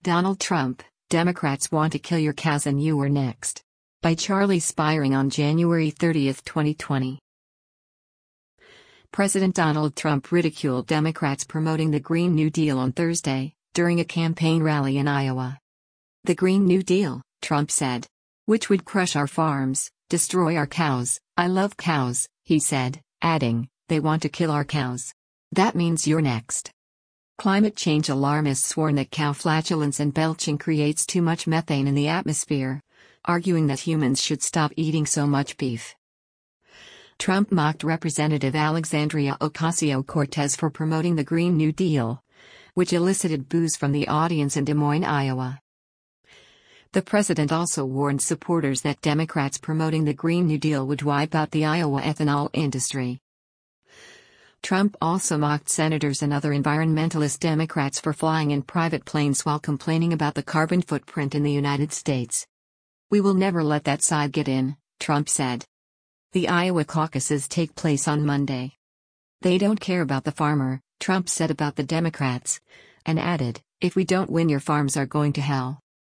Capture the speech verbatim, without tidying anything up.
Donald Trump, Democrats want to kill your cows and you are next. By Charlie Spiring on January thirtieth, twenty twenty. President Donald Trump ridiculed Democrats promoting the Green New Deal on Thursday, during a campaign rally in Iowa. The Green New Deal, Trump said, which would crush our farms, destroy our cows. I love cows, he said, adding, they want to kill our cows. That means you're next. Climate change alarmists warn that cow flatulence and belching creates too much methane in the atmosphere, arguing that humans should stop eating so much beef. Trump mocked Representative Alexandria Ocasio-Cortez for promoting the Green New Deal, which elicited boos from the audience in Des Moines, Iowa. The president also warned supporters that Democrats promoting the Green New Deal would wipe out the Iowa ethanol industry. Trump also mocked senators and other environmentalist Democrats for flying in private planes while complaining about the carbon footprint in the United States. We will never let that side get in, Trump said. The Iowa caucuses take place on Monday. They don't care about the farmer, Trump said about the Democrats, and added, if we don't win, your farms are going to hell.